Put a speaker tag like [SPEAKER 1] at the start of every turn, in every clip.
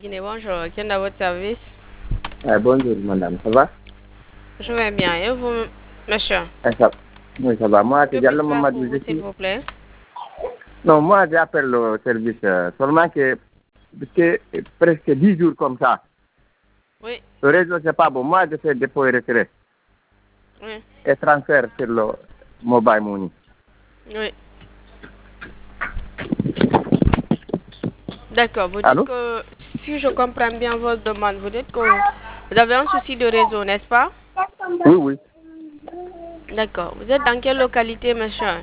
[SPEAKER 1] Guinée, bonjour. Qui est à votre service?
[SPEAKER 2] Bonjour madame, ça va?
[SPEAKER 1] Je vais bien. Et vous, monsieur?
[SPEAKER 2] Oui, ça va. Moi,
[SPEAKER 1] Que
[SPEAKER 2] c'est
[SPEAKER 1] puis-je
[SPEAKER 2] Diallo
[SPEAKER 1] faire pour
[SPEAKER 2] Mamadou.
[SPEAKER 1] vous, s'il vous plaît?
[SPEAKER 2] Non, moi, j'appelle au service seulement que presque 10 jours comme ça.
[SPEAKER 1] Oui,
[SPEAKER 2] Le réseau, c'est pas bon. Moi, je fais dépôt et retrait
[SPEAKER 1] oui,
[SPEAKER 2] et transfert sur le mobile money.
[SPEAKER 1] oui. D'accord. Vous dites
[SPEAKER 2] Allô?
[SPEAKER 1] que, si je comprends bien votre demande, vous dites que vous avez un souci de réseau, n'est-ce pas?
[SPEAKER 2] Oui, oui.
[SPEAKER 1] D'accord. Vous êtes dans quelle localité, monsieur?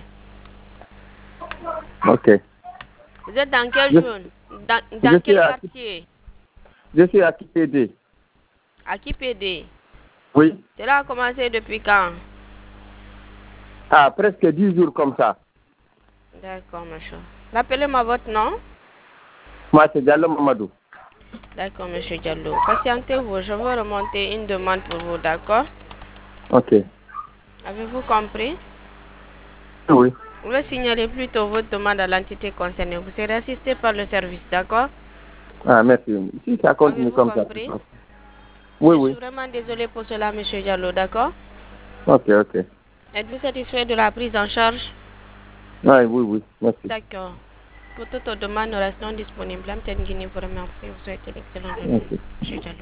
[SPEAKER 2] Ok.
[SPEAKER 1] Vous êtes dans quelle
[SPEAKER 2] Je,
[SPEAKER 1] zone?
[SPEAKER 2] je
[SPEAKER 1] Dans
[SPEAKER 2] suis
[SPEAKER 1] quel
[SPEAKER 2] à,
[SPEAKER 1] quartier?
[SPEAKER 2] je suis à KPD.
[SPEAKER 1] À Kipédé.
[SPEAKER 2] Oui.
[SPEAKER 1] Cela a commencé depuis quand?
[SPEAKER 2] Ah, presque 10 jours comme ça.
[SPEAKER 1] D'accord, monsieur. Rappelez-moi votre nom.
[SPEAKER 2] Moi, c'est Diallo Mamadou.
[SPEAKER 1] D'accord, monsieur Diallo. Patientez-vous, je vais remonter une demande pour vous, d'accord?
[SPEAKER 2] Ok.
[SPEAKER 1] Avez-vous compris?
[SPEAKER 2] Oui.
[SPEAKER 1] Vous pouvez signaler plutôt votre demande à l'entité concernée. Vous serez assisté par le service, d'accord?
[SPEAKER 2] Ah, merci. Si ça continue
[SPEAKER 1] Avez-vous
[SPEAKER 2] comme ça.
[SPEAKER 1] compris?
[SPEAKER 2] Oui,
[SPEAKER 1] Je suis
[SPEAKER 2] oui.
[SPEAKER 1] vraiment désolée pour cela, monsieur Diallo, d'accord?
[SPEAKER 2] Ok, ok.
[SPEAKER 1] Êtes-vous satisfait de la prise en charge?
[SPEAKER 2] Oui, oui, oui. Merci.
[SPEAKER 1] D'accord. Pour toute demande, nous restons disponibles. Guinée vous remercie. Vous souhaitez l'excellente journée,
[SPEAKER 2] Merci.
[SPEAKER 1] monsieur Diallo.